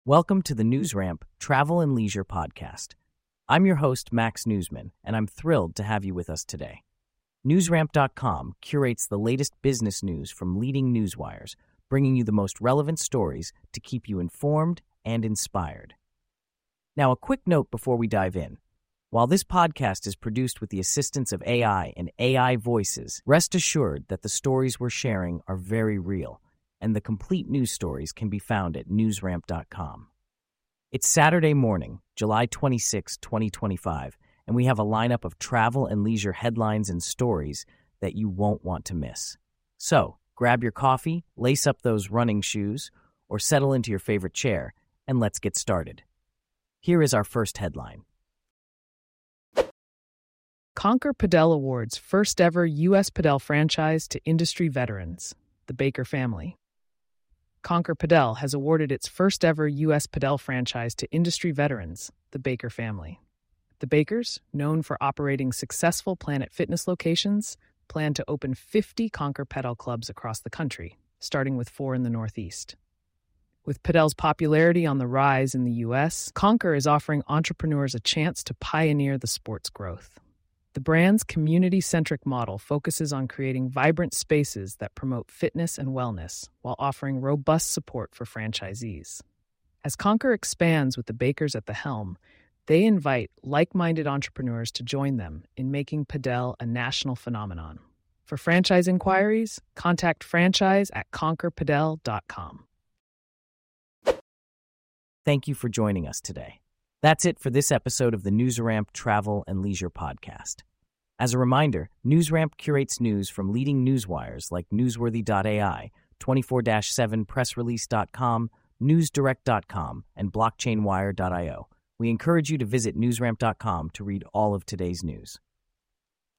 Welcome to the NewsRamp Travel and Leisure Podcast. I'm your host, Max Newsman, and I'm thrilled to have you with us today. NewsRamp.com curates the latest business news from leading newswires, bringing you the most relevant stories to keep you informed and inspired. Now, a quick note before we dive in. While this podcast is produced with the assistance of AI and AI voices, rest assured that the stories we're sharing are very real, and the complete news stories can be found at newsramp.com. It's Saturday morning, July 26, 2025, and we have a lineup of travel and leisure headlines and stories that you won't want to miss. So, grab your coffee, lace up those running shoes, or settle into your favorite chair, and let's get started. Here is our first headline. Conquer Padel awards first ever U.S. Padel franchise to industry veterans, the Baker family. Conquer Padel has awarded its first ever U.S. Padel franchise to industry veterans, the Baker family. The Bakers, known for operating successful Planet Fitness locations, plan to open 50 Conquer Padel clubs across the country, starting with 4 in the Northeast. With Padel's popularity on the rise in the U.S., Conquer is offering entrepreneurs a chance to pioneer the sport's growth. The brand's community-centric model focuses on creating vibrant spaces that promote fitness and wellness while offering robust support for franchisees. As Conquer expands with the Bakers at the helm, they invite like-minded entrepreneurs to join them in making Padel a national phenomenon. For franchise inquiries, contact franchise@conquerpadel.com. Thank you for joining us today. That's it for this episode of the NewsRamp Travel and Leisure Podcast. As a reminder, NewsRamp curates news from leading newswires like Newsworthy.ai, 24/7pressrelease.com, NewsDirect.com, and BlockchainWire.io. We encourage you to visit NewsRamp.com to read all of today's news.